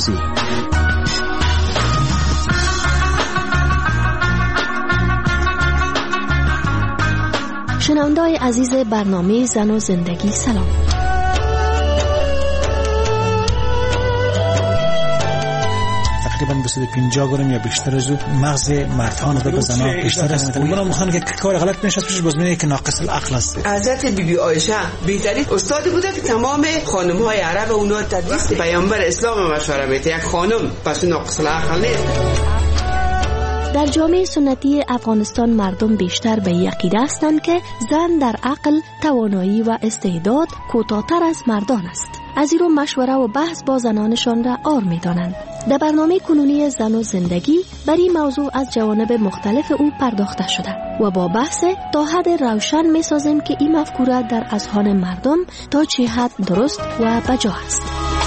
شنونده‌های عزیز برنامه زن و زندگی سلام. تقریبا 250 گرم یا بیشتر از مغز مردها نسبت به زنها بیشتر است. اونا میخوان که کار غلط میشه پیش بازمینه که ناقص العقل است. حضرت بیبی عایشه بهترین استاد بوده که تمام خانم‌های عرب اونا تدریس پیامبر اسلام مشوره میده. یک خانم پس ناقص العقل نیست. در جامعه سنتی افغانستان مردم بیشتر به این عقیده هستند که زن در عقل، توانایی و استعداد کوتاه‌تر از مردان است. از این رو مشوره و بحث با زنانشان را آر می‌دانند. در برنامه کنونی زن و زندگی بر این موضوع از جوانب مختلف او پرداخته شده و با بحث تا حد روشن می‌سازیم که این مفکوره در اذهان مردم تا چه حد درست و بجا است.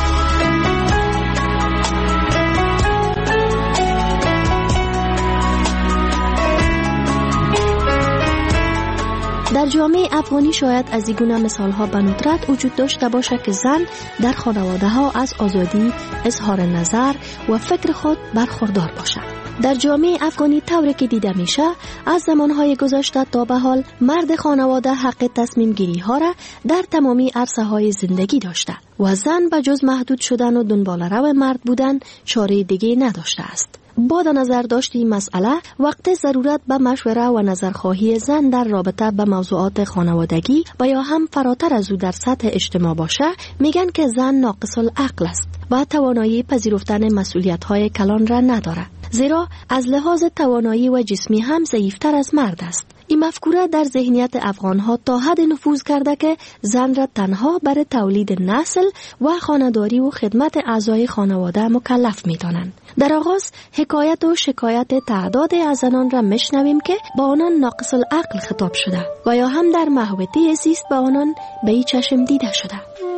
در جامعه افغانی شاید از این گونه مثال‌ها به ندرت وجود داشته باشد که زن در خانواده‌ها از آزادی اظهار نظر و فکر خود برخوردار باشد. در جامعه افغانی طوری که دیده میشه از زمانهای گذشته تا به حال مرد خانواده حق تصمیم گیری ها را در تمامی عرصه های زندگی داشته و زن به جز محدود شدن و دنبال رو مرد بودن چاره دیگه نداشته است. با در نظر داشت این مسئله وقت ضرورت به مشوره و نظرخواهی زن در رابطه به موضوعات خانوادگی و یا هم فراتر از او در سطح اجتماع باشه میگن که زن ناقص العقل است و توانایی پذیرفتن مسئولیت‌های کلان را نداره، زیرا از لحاظ توانایی و جسمی هم ضعیفتر از مرد است. این مفکوره در ذهنیت افغانها تا حد نفوذ کرده که زن را تنها برای تولید نسل و خانه‌داری و خدمت اعضای خانواده مکلف می‌دانند. در آغاز حکایت و شکایت تعداد از زنان را میشنویم که با آنان ناقص العقل خطاب شده و یا هم در محوطه زیست با آنان به این چشم دیده شده.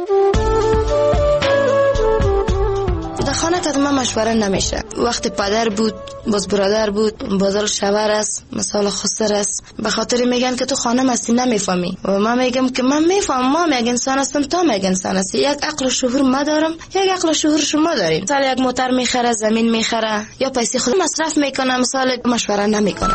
در خانه تقریبا مشوره نمیشه. وقتی پدر بود، باز برادر بود، بازار شوهر است، مثلا خسر است. به خاطر میگن که تو خانه هستی نمیفهمی و من میگم که من میفهمم، ما یک انسان هستم، تو یک انسان هستی. یک عقل و شعور ما دارم، یک عقل و شعور شما دارین. مثلا یک موتر میخره، زمین میخره یا پیسه خود مصرف میکنه، مثلا مشوره نمیکنه.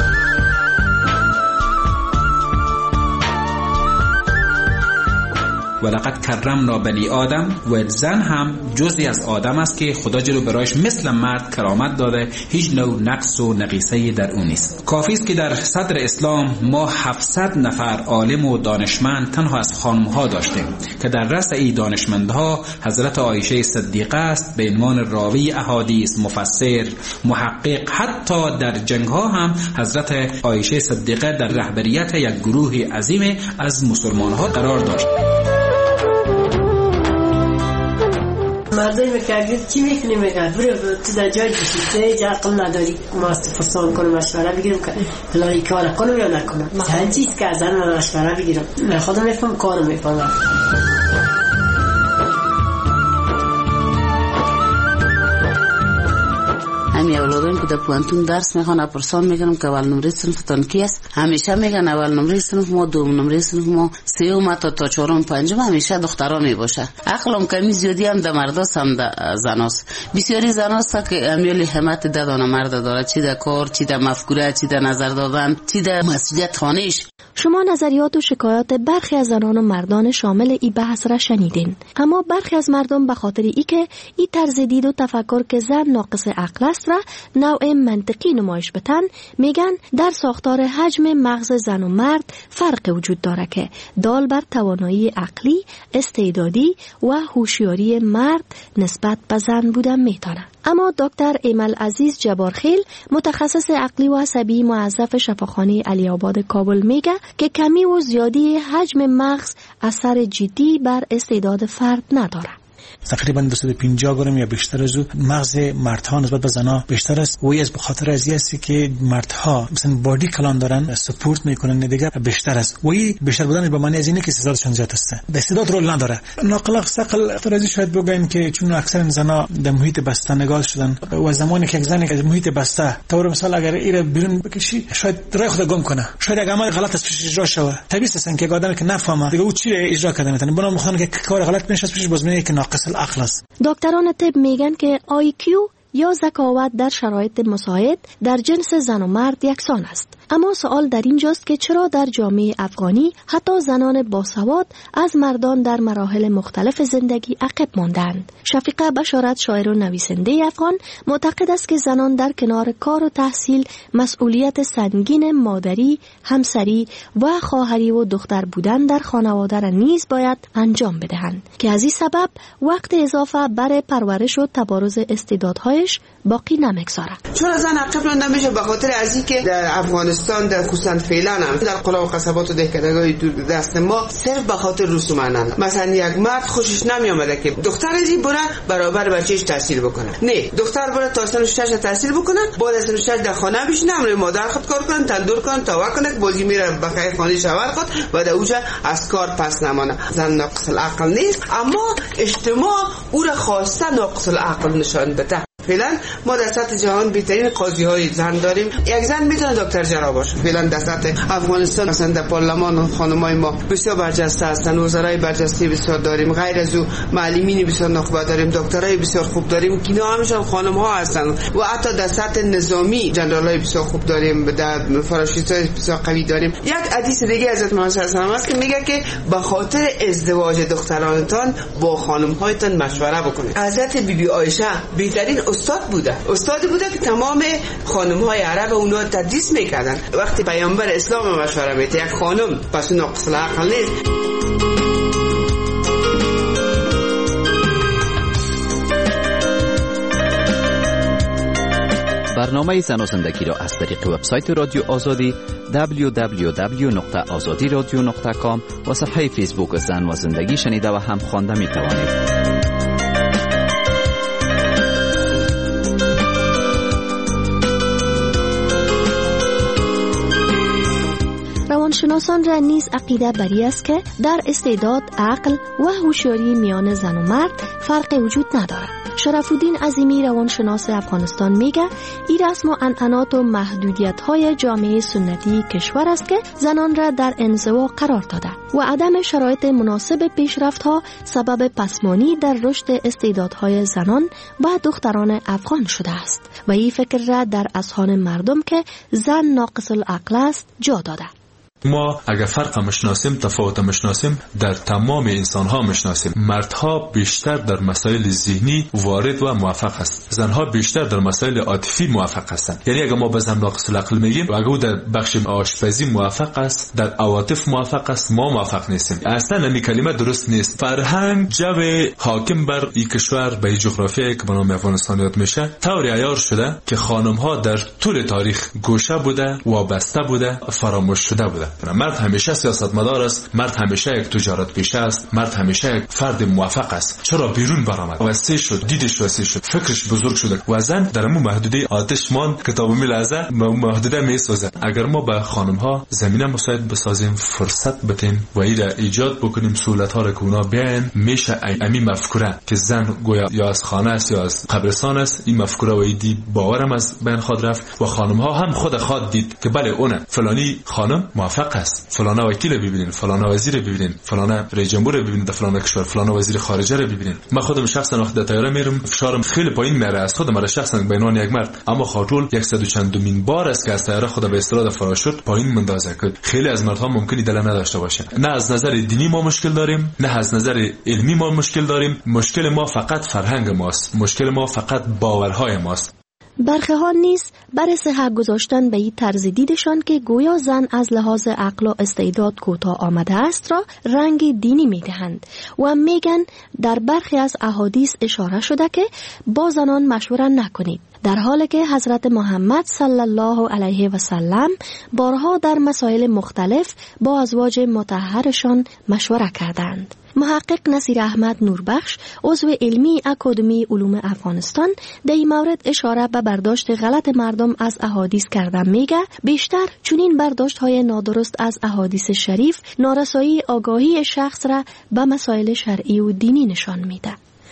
ولقد کرمنا بنی آدم و زن هم جزئی از آدم است که خدا جلو برایش مثل مرد کرامت داده، هیچ نوع نقص و نقیصه‌ای در اون نیست. کافی است که در صدر اسلام ما 700 نفر عالم و دانشمند تنها از خانم‌ها داشتیم که در رأس این دانشمندها حضرت عایشه صدیقه است به عنوان راوی احادیث، مفسر، محقق. حتی در جنگ‌ها هم حضرت عایشه صدیقه در رهبریت یک گروه عظیم از مسلمان‌ها قرار داشت. مردایی میگه چی میکنی؟ میگه برو تو در جای بشید، عقل نداری، ما استفسار کنم، مشوره بگیرم که فلانی کار کنم یا نکنم. هر چیز که از زن مشوره بگیرم، من خودم میفهم، کارو میفهمم. همین اولادم که در پوانتون درس میخوان پرسان میکنم که اول نمره صنفتان کی است؟ همیشه میگن اول نمره صنف ما، دوم نمره صنف ما، سوم تا چهارم پنجم همیشه دخترا میباشه. عقلم کمی زیادی هم در مرداست هم در زناست. بسیاری زناست که امیال همت دادن مرد داره، چی در کار، چی در مفکوره، چی در نظر دادن، چی در مسئولیت خانه‌اش. شما نظریات و شکایات برخی از زنان و مردان شامل این بحث را شنیدین، اما برخی از مردم به خاطر اینکه این طرز دید و تفکر که زن ناقص عقل است را نوع منطقی نمایش بدن، میگن در ساختار حجم مغز زن و مرد فرق وجود داره که دال بر توانایی عقلی، استعدادی و هوشیاری مرد نسبت به زن بودن میتونه. اما دکتر ایمل عزیز جبارخیل، متخصص عقلی و عصبی موظف شفاخانه علی آباد کابل، میگه که کمی و زیادی حجم مغز اثر جدی بر استعداد فرد نداره. تقریبا 250 گرم یا بیشتر از مغز مردها نسبت به زنها بیشتر است و از بخاطر از است که مردها مثلا بادی کلان دارن، سپورت میکنن، دیگه بیشتر است و این بیشتر بودن به معنی از اینه که استعدادشون زیاد است. استعداد رول نداره. ناقل ثقل فرضی شاید بگیم که چون اکثر زنها در محیط بسته نگاه شدن و زمانی که یک زن از محیط بسته طور مثلا اگر ایره بیرون بکشی شاید راه خود گم کنه، شاید یک عمل غلط از پیش اجرا شود. طبیعی است که آدمی که نفهمه دیگه او چی اجرا کرده میتونه، بنا میخوان که کار غلط میشه از پیش باز میگه که ناقص العقل است. دکتران طب میگن که IQ یا ذکاوت در شرایط مساعد در جنس زن و مرد یکسان است. اما سوال در اینجاست که چرا در جامعه افغانی حتی زنان باسواد از مردان در مراحل مختلف زندگی عقب ماندند؟ شفیقه بشارت، شاعر و نویسنده افغان، معتقد است که زنان در کنار کار و تحصیل مسئولیت سنگین مادری، همسری و خواهری و دختر بودن در خانواده را نیز باید انجام بدهند که از این سبب وقت اضافه برای پرورش و تبارز استعدادهایش باقی نمیگذاره. چون زن عقب مانده میشه به خاطر از اینکه در افغانستان در خصوصا فعلا هم در قلا و قصبات و دهکده‌های دور دست ما صرف به خاطر رسومانه، مثلا یک مرد خوشش نمیامده که دختر ازی بره برابر بچه‌اش تحصیل بکنه، نه دختر بره تا سن 6 تحصیل بکنه، بعد از سن 6 در خانه بشینه، امر مادر خود کار کنه، تندور کنه، تاوا کنه، بازی میره بخیر خانه شوهر خود و در اوجا از کار پس نمانه. زن ناقص العقل نیست، اما اجتماع او را خواسته ناقص العقل نشان بده. فعلا ما در سطح جهان بهترین قاضی های زن داریم. یک زن میتونه دکتر جراح باشه. فعلا در سطح افغانستان مثلا در پارلمان خانمای ما بسیار برجسته هستن، وزرای برجسته بسیار داریم، غیر از او معلمین بسیار نخبه داریم، دکترای بسیار خوب داریم که اینا همشون خانم ها هستن و حتی در سطح نظامی جنرالای بسیار خوب داریم، در فراشیستای بسیار قوی داریم. یک حدیث دیگه حضرت محمد صلی الله علیه و آله است که میگه که به خاطر ازدواج دخترانتان با خانم هایتان مشوره بکنید. حضرت بیبی عایشه بهترین استاد بوده که تمام خانم های عرب اونا تدریس میکردن. وقتی پیامبر اسلام مشوره میده یک خانم پس ناقص العقل نیست. برنامه زن و زندگی را از طریق وبسایت رادیو آزادی www.azadiradio.com و صفحه فیسبوک زن و زندگی شنیده و هم خوانده می توانید. روانشناسان را نیز عقیده بری است که در استعداد، عقل و هوشیاری میان زن و مرد فرق وجود ندارد. شرف الدین عظیمی روانشناس افغانستان میگه این رسم و عنعنات و محدودیت‌های جامعه سنتی کشور است که زنان را در انزوا قرار داده و عدم شرایط مناسب پیشرفت‌ها سبب پسمانی در رشد استعدادهای زنان و دختران افغان شده است و این فکر را در اذهان مردم که زن ناقص العقل است جا داده. ما اگر فرق مشناسیم، تفاوت مشناسیم، در تمام انسان ها مشناسیم. مردها بیشتر در مسائل ذهنی وارد و موفق است، زنها بیشتر در مسائل عاطفی موفق هستند. یعنی اگر ما به زن ناقص العقل میگیم و اگر او در بخش آشپزی موفق است، در عواطف موفق است، ما موفق نیستیم. اصلا این کلمه درست نیست. فرهنگ جو حاکم بر این کشور به جغرافیایی که به نام افغانستان یاد میشه طوری عیار شده که خانم ها در طول تاریخ گوشه بوده، وابسته بوده، فراموش شده بوده. مرد همیشه سیاستمدار است، مرد همیشه یک تجارت پیشه است، مرد همیشه یک فرد موفق است. چرا بیرون برآمد؟ وسیع شد، دیدش وسیع شد، فکرش بزرگ شد و زن در اون محدوده آتش ماند که تا به لحظه محدوده میسوزه. اگر ما به خانم ها زمینه مساعد بسازیم، فرصت بدیم و ایرا ایجاد بکنیم سهولت ها را که اونا بیان، میشه امی مفکوره که زن گویا یا از خانه است یا از قبرستان است، این مفکوره و ایدی باورم از بین خود رفت و خانم ها هم خود دید که بله اونه فلانی خانم موفق است، فلانه وکیل ببینین، فلانه وزیر ببینین، فلانه رئیس جمهور ببینین، در فلانه کشور فلانه وزیر خارجه رو ببینین. من خودم شخصا وقتی در طیاره میرم فشارم خیلی پایین میره از خودم، مرا شخصا به عنوان یک مرد، اما خاطر 100 و چندمین بار است که از طیاره خود به استراد فراشوت پایین مندازه که خیلی از مردها ممکنه دل نداشته باشه. نه از نظر دینی ما مشکل داریم، نه از نظر علمی ما مشکل داریم. مشکل ما فقط فرهنگ ماست، مشکل ما فقط باورهای ماست. برخی ها نیز برای صحت گذاشتن به این طرز دیدشان که گویا زن از لحاظ عقل و استعداد کوتاه آمده است را رنگ دینی می دهند و میگن در برخی از احادیث اشاره شده که با زنان مشوره نکنید، در حالی که حضرت محمد صلی الله علیه و سلم بارها در مسائل مختلف با ازواج مطهرشان مشوره کردند. محقق نصیر احمد نوربخش عضو علمی اکادمی علوم افغانستان در این مورد اشاره به برداشت غلط مردم از احادیث کردن میگه بیشتر چنین برداشت های نادرست از احادیث شریف نارسایی آگاهی شخص را به مسائل شرعی و دینی نشان میده.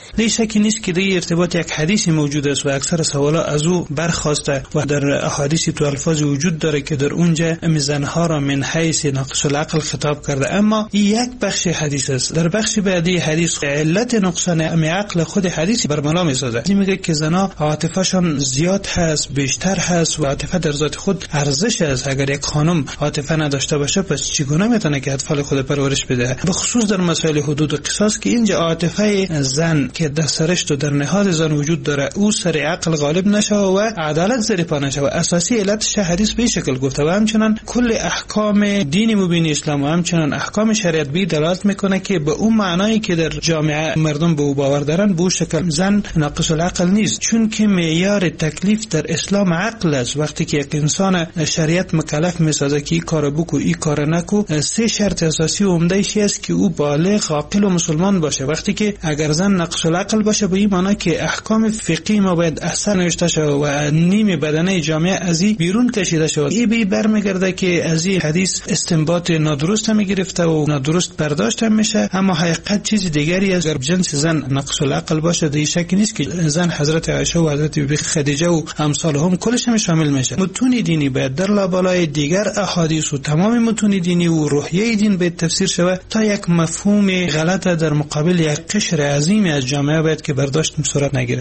هیچ شکی نیست که در ارتباط یک حدیثی موجود است و اکثر سوالا از او برخاسته و در احادیث تو الفاظ وجود داره که در اونجا زنها را من حیث ناقص العقل خطاب کرده، اما یک بخش حدیث است. در بخش بعدی حدیث علت نقصان عقل خود حدیث برملا میسازه. میگه که زنا عاطفه‌شان زیاد هست، بیشتر هست و عاطفه در ذات خود ارزش است. اگر یک خانم عاطفه نداشته باشه پس چگونه میتونه که اطفال خود پرورش بده؟ به خصوص در مسائل حدود و قصاص که اینجا عاطفه زن که در سرشت و در نهاد زن وجود داره او سر عقل غالب نشه و عدالت زیر پا نشه و اساسی علتش حدیث به شکل گفته و همچنان کل احکام دین مبین اسلام و همچنان احکام شریعت به دلالت میکنه که به اون معنایی که در جامعه مردم به او باور دارن به شکل زن ناقص العقل نیست، چون که معیار تکلیف در اسلام عقل است. وقتی که یک انسان شریعت مکلف میسازه که این کارو بکو این کارو نکو، سه شرط اساسی و عمده ای است که او بالغ عاقل و مسلمان باشه. وقتی که اگر زن ناقص العقل باشه به این معنی که احکام فقهی ما باید احسن نوشته شه و نیم بدنه جامعه از این بیرون کشیده شه. این به برمیگرده که از این حدیث استنباط نادرست هم گرفته و نادرست برداشت هم میشه، اما حقیقت چیز دیگری است. اگر جنس زن ناقص العقل باشه در شکی نیست که زن حضرت عایشه و حضرت بیبی خدیجه و امثالهم کلش هم شامل میشه. متون دینی باید در لابلای دیگر احادیث و تمام متون دینی و روحیه دین به تفسیر شود تا یک مفهوم غلط در مقابل یک قشر عظیم از جامعه باید که برداشت صورت نگیره.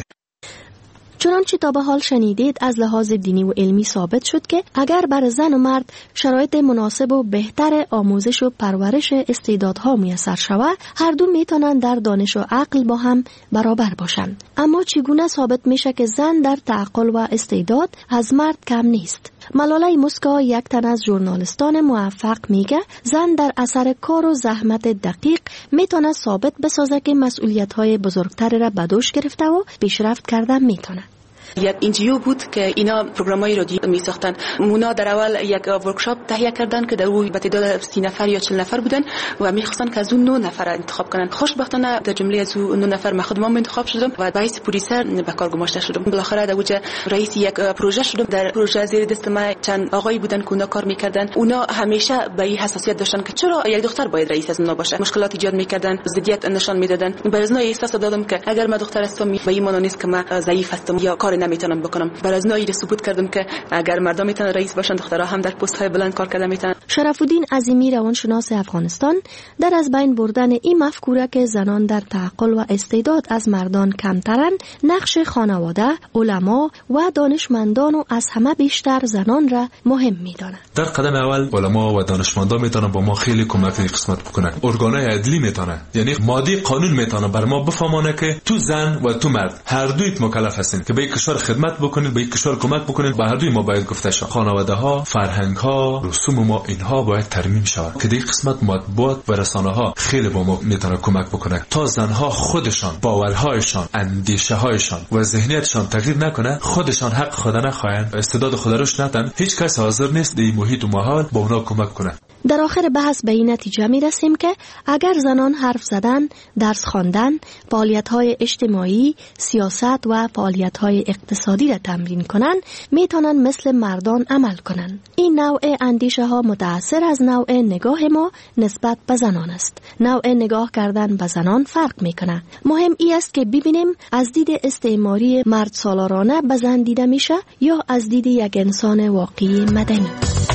چنانچه تا به حال شنیدید از لحاظ دینی و علمی ثابت شد که اگر بر زن و مرد شرایط مناسب و بهتر آموزش و پرورش استعدادها میسر شود، هر دو میتونن در دانش و عقل با هم برابر باشند. اما چگونه ثابت میشه که زن در تعقل و استعداد از مرد کم نیست؟ ملاله موسکا، یک تن از ژورنالیستان موفق، میگه زن در اثر کار و زحمت دقیق میتونه ثابت بسازه که مسئولیت‌های بزرگتری را به دوش گرفته و پیشرفت کردن میتونه. یک انجیو بود که اینا پروگرامای رادیو می ساختن. مونا در اول یک ورکشاپ تهیه کردن که در اون به تعداد 30 نفر یا 40 نفر بودن و می‌خواستن که از اون 9 نفر انتخاب کنن. خوشبختانه در جمله از اون 9 نفر من خودم انتخاب شدم و رئیس پروژه به کار گماشته شدم. بالاخره در وجه رئیس یک پروژه شدم. در پروژه زیر دست من چند آقای بودن که اونا کار می‌کردن. اونا همیشه به این حساسیت داشتن که چرا یک دختر باید رئیس از اونا باشه. مشکلات ایجاد می‌کردن، ضدیت نشان می‌دادن. برای از احساس دادم که اگر من دختر هستم به این معنی نیست که من ضعیف هستم یا کار نمی‌تونم بکنم. برای از نایی ثبوت کردم که اگر مردم میتونن رئیس باشن دخترها هم در پست های بلند کار کردن میتونن. شرف الدین عظیمی، روانشناس افغانستان، در از بین بردن این مفکوره که زنان در تعقل و استعداد از مردان کمترن، نقش خانواده، علما و دانشمندان و از همه بیشتر زنان را مهم میدانند. در قدم اول علما و دانشمندان میتونن با ما خیلی کمک این قسمت بکنن. ارگانهای عدلی میتونن، یعنی مادی قانون میتونن بر ما بفهمونه که تو زن و تو مرد هر دویت مکلف هستین که به کشور خدمت بکنید، به کشور کمک بکنید. به هر دوی ما باید گفته شود. خانواده ها، فرهنگ ها، رسوم ما اینها باید ترمیم شود که در قسمت مطبوعات و رسانه ها خیلی با ما میتونه کمک بکنه تا زنها خودشان باورهایشان، اندیشه هایشان و ذهنیتشان تغییر نکنه، خودشان حق خود نخواهند، استعداد خود روش ندن. هیچ کس حاضر نیست در محیط و ماحول با اونا کمک کنه. در آخر بحث به این نتیجه می رسیم که اگر زنان حرف زدن، درس خواندن، فعالیت‌های اجتماعی، سیاست و فعالیت‌های اقتصادی را تمرین کنند، میتونن مثل مردان عمل کنند. این نوع اندیشه ها متأثر از نوع نگاه ما نسبت به زنان است. نوع نگاه کردن به زنان فرق میکنه. مهم ای است که ببینیم از دید استعماری مرد سالارانه به زن دیده میشه یا از دید یک انسان واقعی مدنی.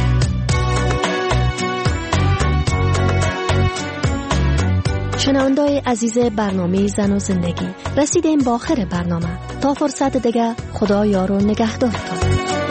شنونده‌های عزیز برنامه زن و زندگی، رسیدیم به آخر برنامه. تا فرصت دیگه، خدا یار و نگهدارتان.